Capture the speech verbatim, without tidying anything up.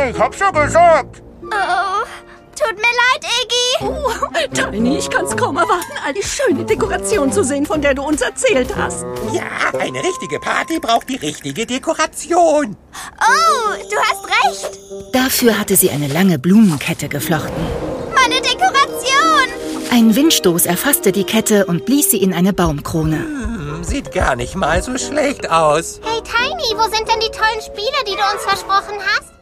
Ich hab's ja gesagt. Oh, tut mir leid, Iggy. Oh, Tiny, ich kann's kaum erwarten, all die schöne Dekoration zu sehen, von der du uns erzählt hast. Ja, eine richtige Party braucht die richtige Dekoration. Oh, du hast recht. Dafür hatte sie eine lange Blumenkette geflochten. Meine Dekoration. Ein Windstoß erfasste die Kette und blies sie in eine Baumkrone. Hm, sieht gar nicht mal so schlecht aus. Hey, Tiny, wo sind denn die tollen Spiele, die du uns versprochen hast?